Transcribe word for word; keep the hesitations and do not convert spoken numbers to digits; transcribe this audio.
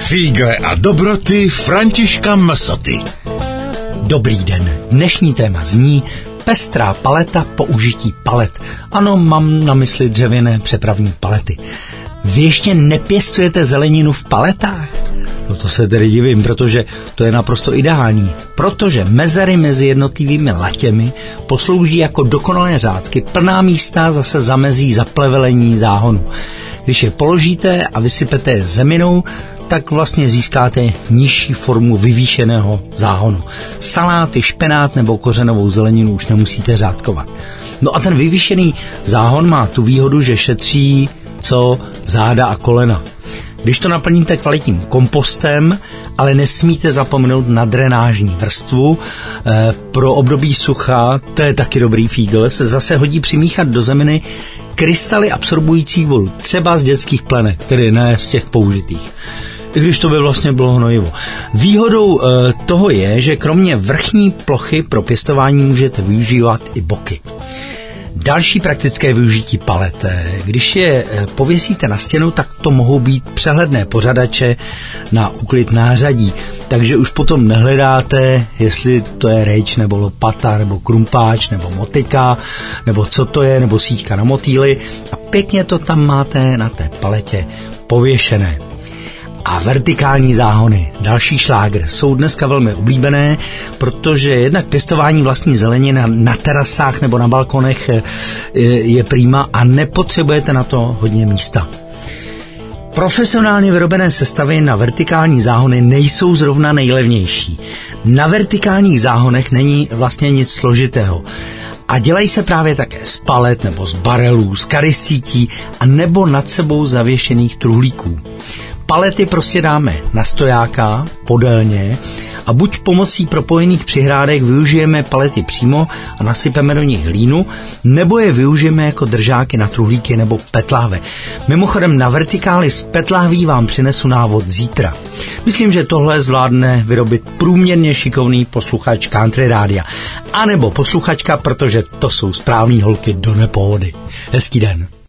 Fígle a dobroty Františka Msoty. Dobrý den. Dnešní téma zní pestrá paleta použití palet. Ano, mám na mysli dřevěné přepravní palety. Vy ještě nepěstujete zeleninu v paletách? No to se tedy divím, protože to je naprosto ideální. Protože mezery mezi jednotlivými latěmi poslouží jako dokonalé řádky, plná místa zase zamezí zaplevelení záhonu. Když je položíte a vysypete je zeminou, tak vlastně získáte nižší formu vyvýšeného záhonu. Saláty, špenát nebo kořenovou zeleninu už nemusíte řádkovat. No a ten vyvýšený záhon má tu výhodu, že šetří co záda a kolena. Když to naplníte kvalitním kompostem, ale nesmíte zapomenout na drenážní vrstvu. E, pro období sucha, to je taky dobrý fígl, se zase hodí přimíchat do zeminy krystaly absorbující vodu, třeba z dětských plenek, tedy ne z těch použitých. I když to by vlastně bylo hnojivo. Výhodou e, toho je, že kromě vrchní plochy pro pěstování můžete využívat i boky. Další praktické využití palet. Když je pověsíte na stěnu, tak to mohou být přehledné pořadače na úklid nářadí. Takže už potom nehledáte, jestli to je rejč, nebo lopata, nebo krumpáč, nebo motyka, nebo co to je, nebo síťka na motýly. A pěkně to tam máte na té paletě pověšené. A vertikální záhony, další šlágr, jsou dneska velmi oblíbené, protože jednak pěstování vlastní zeleniny na, na terasách nebo na balkonech je, je prima a nepotřebujete na to hodně místa. Profesionálně vyrobené sestavy na vertikální záhony nejsou zrovna nejlevnější. Na vertikálních záhonech není vlastně nic složitého. A dělají se právě také z palet nebo z barelů, z karysítí a nebo nad sebou zavěšených truhlíků. Palety prostě dáme na stojáka, podélně a buď pomocí propojených přihrádek využijeme palety přímo a nasypeme do nich hlínu, nebo je využijeme jako držáky na truhlíky nebo petláve. Mimochodem na vertikály z petláví vám přinesu návod zítra. Myslím, že tohle zvládne vyrobit průměrně šikovný posluchač Country Rádia. A nebo posluchačka, protože to jsou správný holky do nepohody. Hezký den.